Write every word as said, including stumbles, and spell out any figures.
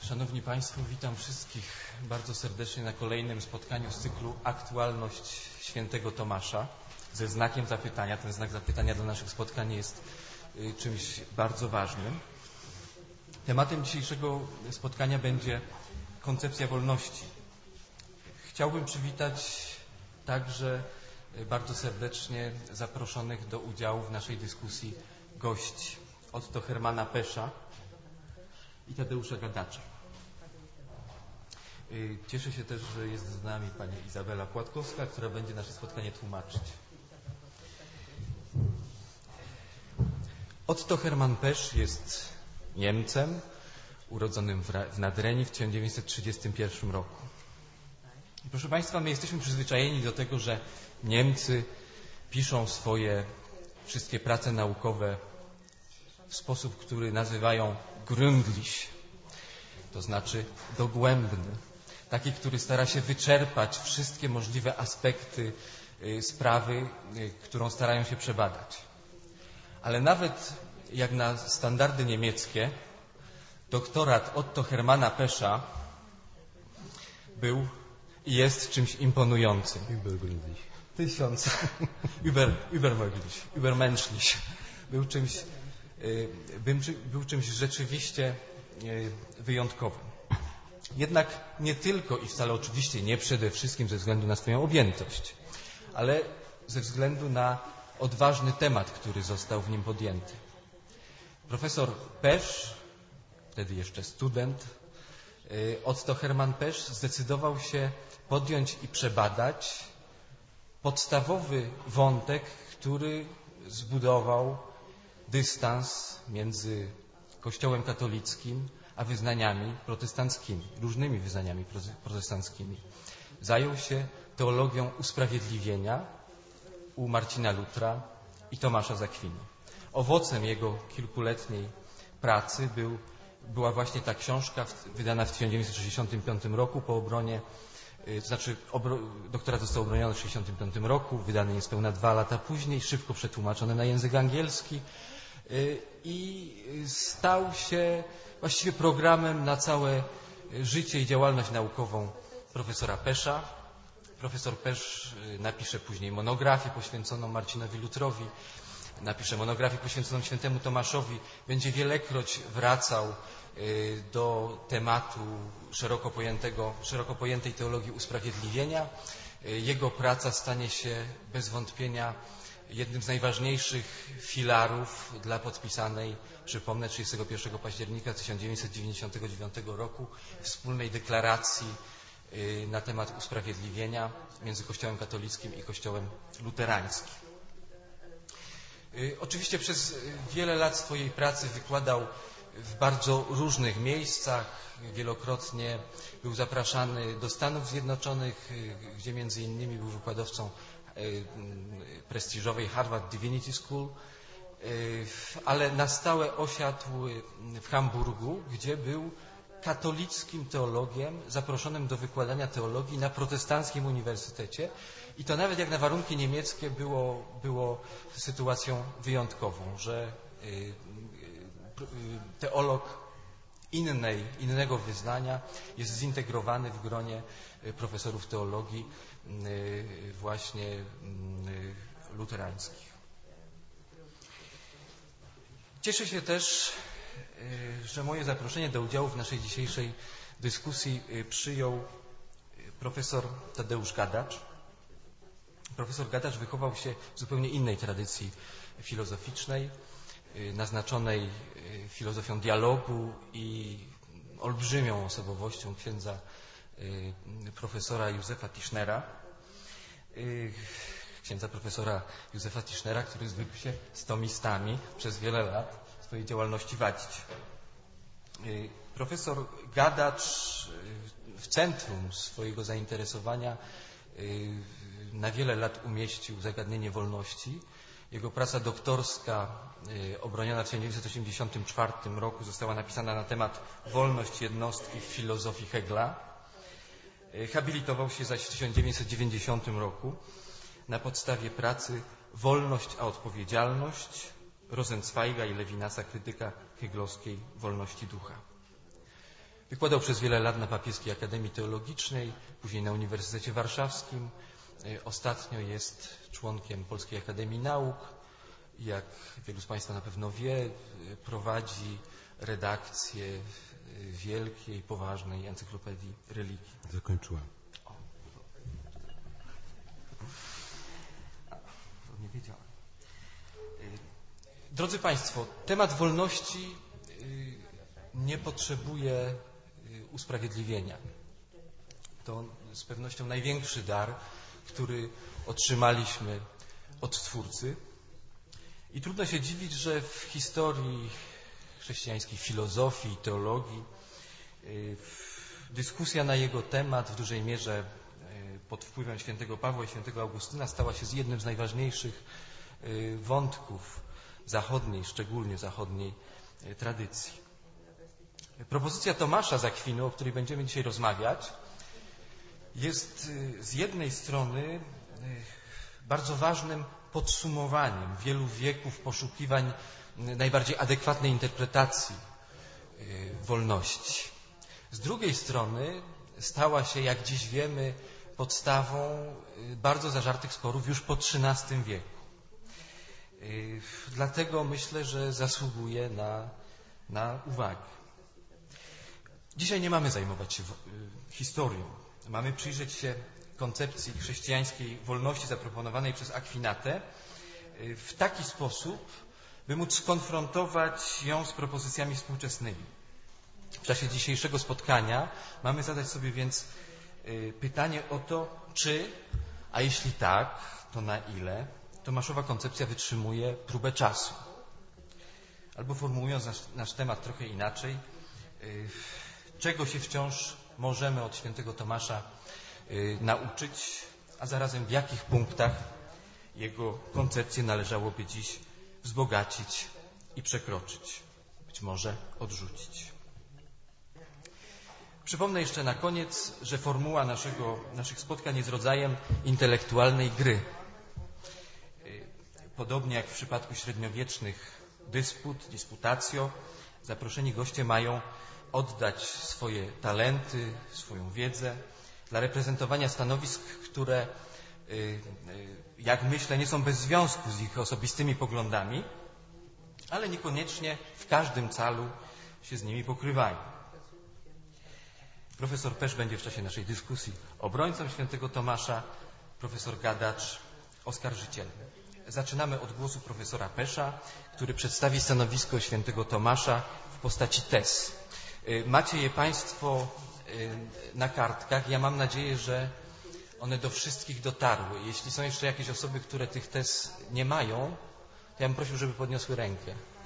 Szanowni Państwo, witam wszystkich bardzo serdecznie na kolejnym spotkaniu z cyklu Aktualność Świętego Tomasza ze znakiem zapytania. Ten znak zapytania dla naszych spotkań jest czymś bardzo ważnym. Tematem dzisiejszego spotkania będzie koncepcja wolności. Chciałbym przywitać także bardzo serdecznie zaproszonych do udziału w naszej dyskusji gości. Otto Hermana Pesza i Tadeusza Gadacza. Cieszę się też, że jest z nami pani Izabela Płatkowska, która będzie nasze spotkanie tłumaczyć. Otto Hermann Pesz jest Niemcem urodzonym w Nadrenii w tysiąc dziewięćset trzydziestym pierwszym roku. Proszę Państwa, my jesteśmy przyzwyczajeni do tego, że Niemcy piszą swoje wszystkie prace naukowe w sposób, który nazywają gründlich, to znaczy dogłębny, taki, który stara się wyczerpać wszystkie możliwe aspekty sprawy, którą starają się przebadać. Ale nawet jak na standardy niemieckie, doktorat Otto Hermana Pesza był i jest czymś imponującym. Übergründlich. Tysiąc. Über, übermöglich, übermenschlich. Był czymś, był czymś rzeczywiście wyjątkowym. Jednak nie tylko i wcale oczywiście nie przede wszystkim ze względu na swoją objętość, ale ze względu na odważny temat, który został w nim podjęty. Profesor Pesz, wtedy jeszcze student, Otto Hermann Pesz zdecydował się podjąć i przebadać podstawowy wątek, który zbudował dystans między Kościołem katolickim a wyznaniami protestanckimi, różnymi wyznaniami protestanckimi. Zajął się teologią usprawiedliwienia u Marcina Lutra i Tomasza z Akwinu. Owocem jego kilkuletniej pracy był, była właśnie ta książka wydana w tysiąc dziewięćset sześćdziesiątym piątym roku po obronie, to znaczy obro, doktorat został obroniony w tysiąc dziewięćset sześćdziesiątym piątym roku, wydany niespełna dwa lata później, szybko przetłumaczony na język angielski i stał się właściwie programem na całe życie i działalność naukową profesora Pesza. Profesor Pesz napisze później monografię poświęconą Marcinowi Lutrowi, napisze monografię poświęconą świętemu Tomaszowi, będzie wielekroć wracał do tematu szeroko pojętego, szeroko pojętej teologii usprawiedliwienia. Jego praca stanie się bez wątpienia jednym z najważniejszych filarów dla podpisanej, przypomnę, trzydziestego pierwszego października tysiąc dziewięćset dziewięćdziesiątego dziewiątego roku wspólnej deklaracji na temat usprawiedliwienia między Kościołem katolickim i Kościołem luterańskim. Oczywiście przez wiele lat swojej pracy wykładał w bardzo różnych miejscach. Wielokrotnie był zapraszany do Stanów Zjednoczonych, gdzie między innymi był wykładowcą prestiżowej Harvard Divinity School, ale na stałe osiadł w Hamburgu, gdzie był katolickim teologiem zaproszonym do wykładania teologii na protestanckim uniwersytecie i to nawet jak na warunki niemieckie było, było sytuacją wyjątkową, że teolog innej, innego wyznania jest zintegrowany w gronie profesorów teologii właśnie luterańskich. Cieszę się też, że moje zaproszenie do udziału w naszej dzisiejszej dyskusji przyjął profesor Tadeusz Gadacz. Profesor Gadacz wychował się w zupełnie innej tradycji filozoficznej, naznaczonej filozofią dialogu i olbrzymią osobowością księdza profesora Józefa Tischnera, księdza profesora Józefa Tischnera, który zwykł się z tomistami przez wiele lat swojej działalności wadzić. Profesor Gadacz w centrum swojego zainteresowania na wiele lat umieścił zagadnienie wolności. Jego praca doktorska obroniona w tysiąc dziewięćset osiemdziesiątym czwartym roku została napisana na temat wolność jednostki w filozofii Hegla. Habilitował się zaś w tysiąc dziewięćset dziewięćdziesiątym roku na podstawie pracy Wolność a odpowiedzialność Rosenzweiga i Levinasa, krytyka heglowskiej wolności ducha. Wykładał przez wiele lat na Papieskiej Akademii Teologicznej, później na Uniwersytecie Warszawskim. Ostatnio jest członkiem Polskiej Akademii Nauk. Jak wielu z Państwa na pewno wie, prowadzi redakcję wielkiej, poważnej encyklopedii religii. Zakończyła. Nie wiedziałem. Drodzy Państwo, temat wolności nie potrzebuje usprawiedliwienia. To z pewnością największy dar, który otrzymaliśmy od Twórcy. I trudno się dziwić, że w historii chrześcijańskiej filozofii, teologii dyskusja na jego temat w dużej mierze pod wpływem świętego Pawła i świętego Augustyna stała się z jednym z najważniejszych wątków zachodniej, szczególnie zachodniej tradycji. Propozycja Tomasza z Akwinu, o której będziemy dzisiaj rozmawiać, jest z jednej strony bardzo ważnym podsumowaniem wielu wieków poszukiwań najbardziej adekwatnej interpretacji wolności. Z drugiej strony stała się, jak dziś wiemy, podstawą bardzo zażartych sporów już po trzynastym wieku. Dlatego myślę, że zasługuje na, na uwagę. Dzisiaj nie mamy zajmować się historią. Mamy przyjrzeć się koncepcji chrześcijańskiej wolności zaproponowanej przez Akwinatę w taki sposób, by móc skonfrontować ją z propozycjami współczesnymi. W czasie dzisiejszego spotkania mamy zadać sobie więc pytanie o to, czy, a jeśli tak, to na ile Tomaszowa koncepcja wytrzymuje próbę czasu. Albo formułując nasz, nasz temat trochę inaczej, czego się wciąż możemy od świętego Tomasza nauczyć, a zarazem w jakich punktach jego koncepcję należałoby dziś wzbogacić i przekroczyć, być może odrzucić. Przypomnę jeszcze na koniec, że formuła naszego, naszych spotkań jest rodzajem intelektualnej gry. Podobnie jak w przypadku średniowiecznych dysput, disputacjo, zaproszeni goście mają oddać swoje talenty, swoją wiedzę dla reprezentowania stanowisk, które, jak myślę, nie są bez związku z ich osobistymi poglądami, ale niekoniecznie w każdym calu się z nimi pokrywają. Profesor Pesz będzie w czasie naszej dyskusji obrońcą świętego Tomasza, profesor Gadacz oskarżycielem. Zaczynamy od głosu profesora Pesza, który przedstawi stanowisko świętego Tomasza w postaci tez. Macie je Państwo na kartkach. Ja mam nadzieję, że one do wszystkich dotarły. Jeśli są jeszcze jakieś osoby, które tych tez nie mają, to ja bym prosił, żeby podniosły rękę.